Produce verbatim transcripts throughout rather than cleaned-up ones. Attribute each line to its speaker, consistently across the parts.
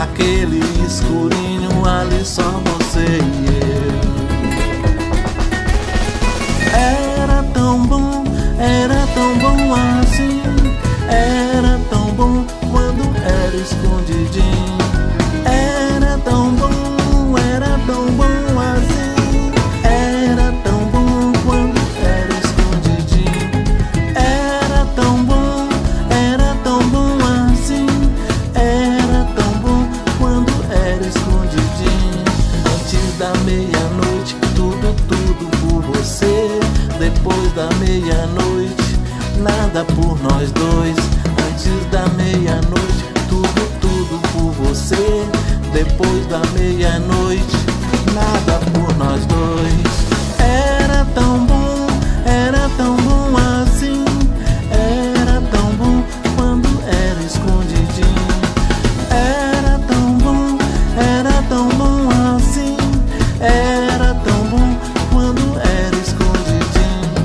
Speaker 1: naquele escurinho ali só você e eu. Era tão bom, era tão bom assim, era tão bom quando era escondidinho. Era tão bom, era tão bom assim, era tão bom quando era escondidinho. Era tão bom, era tão bom assim, era tão bom quando era escondidinho. Antes da meia-noite, tudo, tudo por você. Depois da meia-noite, nada por nós dois. Antes da meia-noite, tudo, tudo por você. Depois da meia-noite, nada por nós dois. Era tão bom, era tão bom assim, era tão bom quando era escondidinho. Era tão bom, era tão bom assim, era tão bom quando era escondidinho.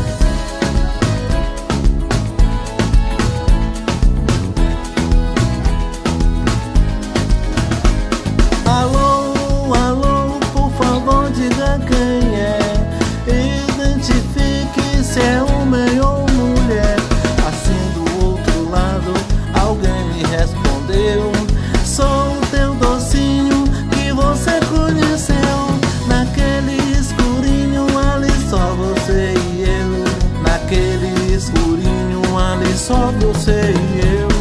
Speaker 1: Alô, alô, por favor diga quem é. Identifique se é homem ou mulher. Assim do outro lado alguém me respondeu: sou o teu docinho que você conheceu. Naquele escurinho ali só você e eu. Naquele escurinho ali só você e eu.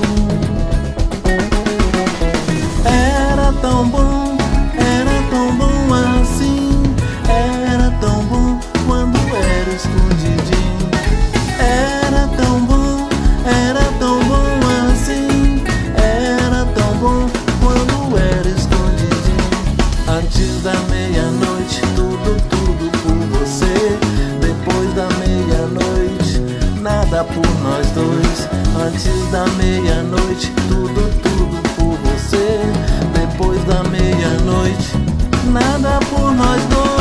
Speaker 1: Era tão bom, era tão bom assim, era tão bom quando era escondidinho. Era tão bom, era tão bom assim, era tão bom quando era escondidinho. Antes da meia-noite, tudo, tudo por você. Depois da meia-noite, nada por nós dois. Antes da meia-noite, tudo, tudo por você. Depois da meia-noite, nada por nós dois.